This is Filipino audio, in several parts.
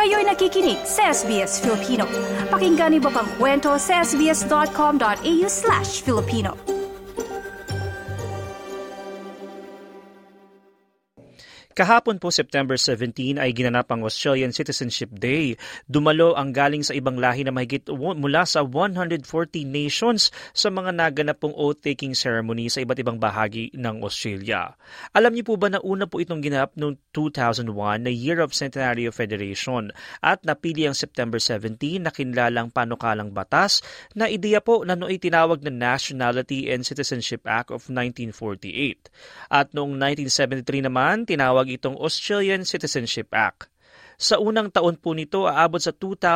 Kayo'y nakikinig sa SBS Filipino. Pakinggan niyo pa ang kwento sa sbs.com.au/Filipino. Kahapon po September 17 ay ginanap ang Australian Citizenship Day. Dumalo ang galing sa ibang lahi na mahigit mula sa 140 nations sa mga naganap pong oath-taking ceremony sa iba't ibang bahagi ng Australia. Alam niyo po ba na una po itong ginanap noong 2001 na Year of Centenary of Federation at napili ang September 17 na kinlalang panukalang batas na ideya po na nooy tinawag na Nationality and Citizenship Act of 1948. At noong 1973 naman, tinawag itong Australian Citizenship Act. Sa unang taon po nito, aabot sa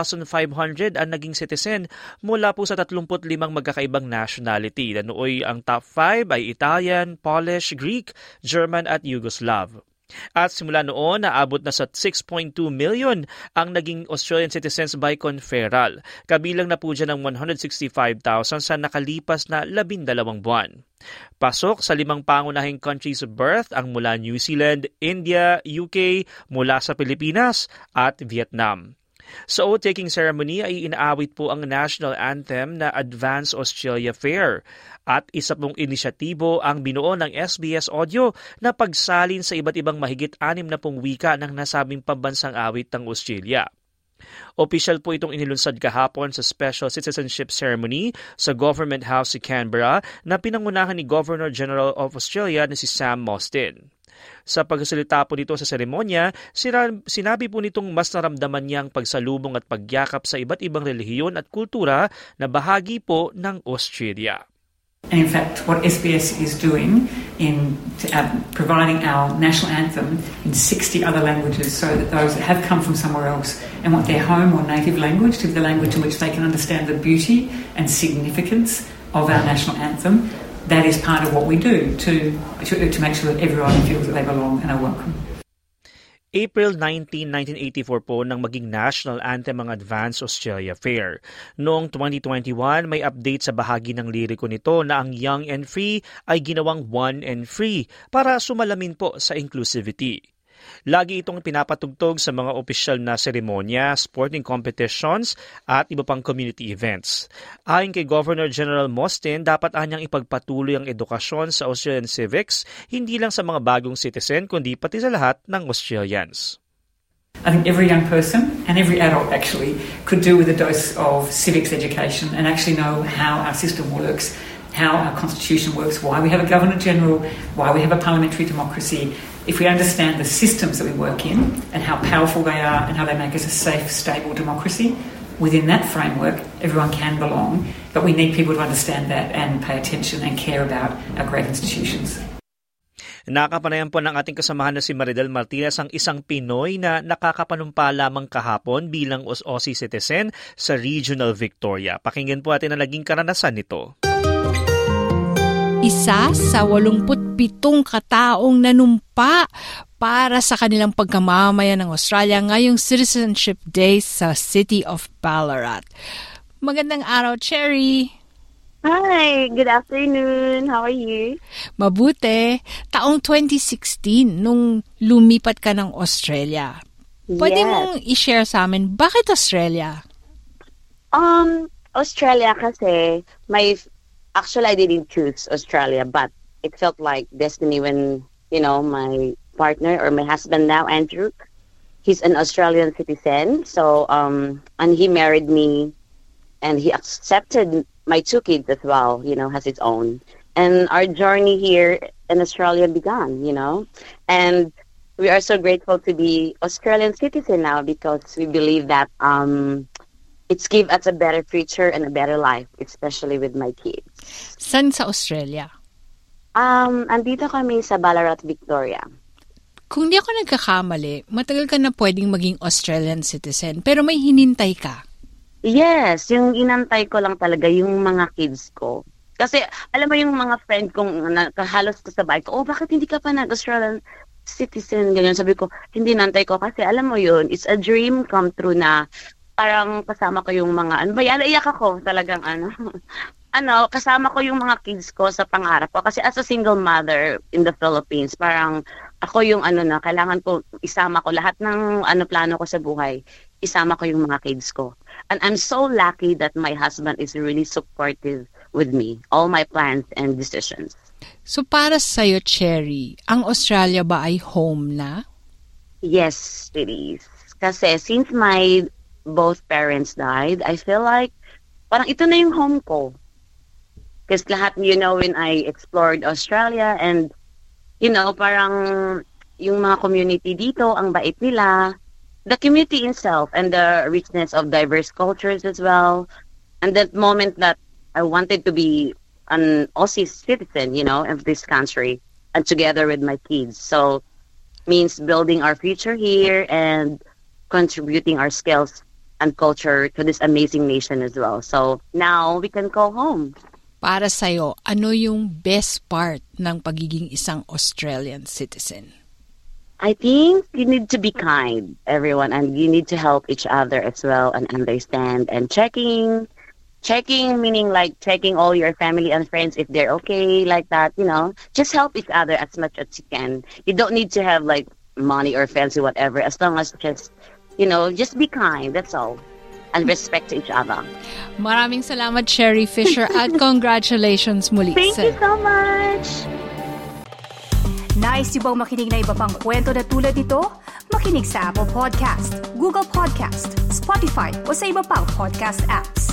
2,500 ang naging citizen mula po sa 35 magkakaibang nationality. Na nooy ang top 5 ay Italian, Polish, Greek, German at Yugoslav. At simula noon, naabot na sa 6.2 million ang naging Australian citizens by conferral. Kabilang na po dyan ang 165,000 sa nakalipas na 12 buwan. Pasok sa 5 pangunahing countries of birth ang mula New Zealand, India, UK, mula sa Pilipinas at Vietnam. Sa oath-taking ceremony ay inaawit po ang national anthem na Advance Australia Fair at isa pong inisyatibo ang binuo ng SBS Audio na pagsalin sa iba't ibang mahigit 60 wika ng nasabing pambansang awit ng Australia. Opisyal po itong inilunsad kahapon sa Special Citizenship Ceremony sa Government House sa Canberra na pinangunahan ni Governor General of Australia na si Sam Mostyn. Sa pagsasalita po nito sa seremonya, sinabi po nitong mas naramdaman niya ang pagsalubong at pagyakap sa iba't ibang relihiyon at kultura na bahagi po ng Australia. And in fact, what SBS is doing in providing our national anthem in 60 other languages so that those that have come from somewhere else and want their home or native language to be the language in which they can understand the beauty and significance of our national anthem, that is part of what we do to make sure that everyone feels that they belong and are welcome. April 19, 1984 po nang maging national anthem ang Advance Australia Fair. Noong 2021, may update sa bahagi ng liriko nito na ang Young and Free ay ginawang One and Free para sumalamin po sa inclusivity. Lagi itong pinapatugtog sa mga opisyal na seremonya, sporting competitions at iba pang community events. Ayon kay Governor General Mostyn, dapat anyang ipagpatuloy ang edukasyon sa Australian civics, hindi lang sa mga bagong citizen kundi pati sa lahat ng Australians. I think every young person and every adult actually could do with a dose of civics education and actually know how our system works, how our constitution works, why we have a Governor-General, why we have a parliamentary democracy. If we understand the systems that we work in and how powerful they are and how they make us a safe, stable democracy, within that framework, everyone can belong, but we need people to understand that and pay attention and care about our great institutions. Nakapanayan po ng ating kasamahan na si Maridel Martinez ang isang Pinoy na nakakapanumpa lamang kahapon bilang Aussie citizen sa Regional Victoria. Pakinggan po atin ang naging karanasan nito. Isa sa 87 kataong nanumpa para sa kanilang pagkamamayan ng Australia ngayong Citizenship Day sa City of Ballarat. Magandang araw, Cherry! Hi, good afternoon. How are you? Mabuti. Taong 2016 nung lumipat ka ng Australia. Pwede mong i-share sa amin, bakit Australia? Australia kasi actually, I didn't choose Australia, but it felt like destiny when, my partner or my husband now, Andrew, he's an Australian citizen. So, and he married me and he accepted my 2 kids as well, has its own. And our journey here in Australia began, and we are so grateful to be Australian citizen now because we believe that, it's give us a better future and a better life, especially with my kids. Saan sa Australia? Andito kami sa Ballarat, Victoria. Kung di ako nagkakamali, matagal ka na pwedeng maging Australian citizen, pero may hinintay ka. Yes, yung inantay ko lang talaga yung mga kids ko. Kasi, alam mo yung mga friend kong halos kasabay ko, bakit hindi ka pa nag-Australian citizen? Ganyan, sabi ko, hindi nantay ko kasi alam mo yun, it's a dream come true na parang kasama ko yung mga, iyak ako talagang kasama ko yung mga kids ko sa pangarap ko. Kasi as a single mother in the Philippines, parang ako yung kailangan ko isama ko lahat ng plano ko sa buhay. isama ko yung mga kids ko. And I'm so lucky that my husband is really supportive with me, all my plans and decisions. So para sa'yo, Cherry, ang Australia ba ay home na? Yes, it is. Kasi since my both parents died, I feel like parang ito na yung home ko. Kasi lahat, when I explored Australia and, parang yung mga community dito, ang bait nila, the community itself and the richness of diverse cultures as well. And that moment that I wanted to be an Aussie citizen, of this country and together with my kids. So, means building our future here and contributing our skills and culture to this amazing nation as well. So, now we can go home. Para sa'yo, ano yung best part ng pagiging isang Australian citizen? I think you need to be kind, everyone, and you need to help each other as well and understand and checking meaning like checking all your family and friends if they're okay, like that, just help each other as much as you can. You don't need to have like money or fancy whatever, as long as just be kind, that's all. And respect each other. Maraming salamat, Cherry Fisher, at congratulations muli. Thank you so much! Nice niyo bang makinig na iba pang kwento na tulad ito? Makinig sa Apple Podcast, Google Podcast, Spotify o sa iba pang podcast apps.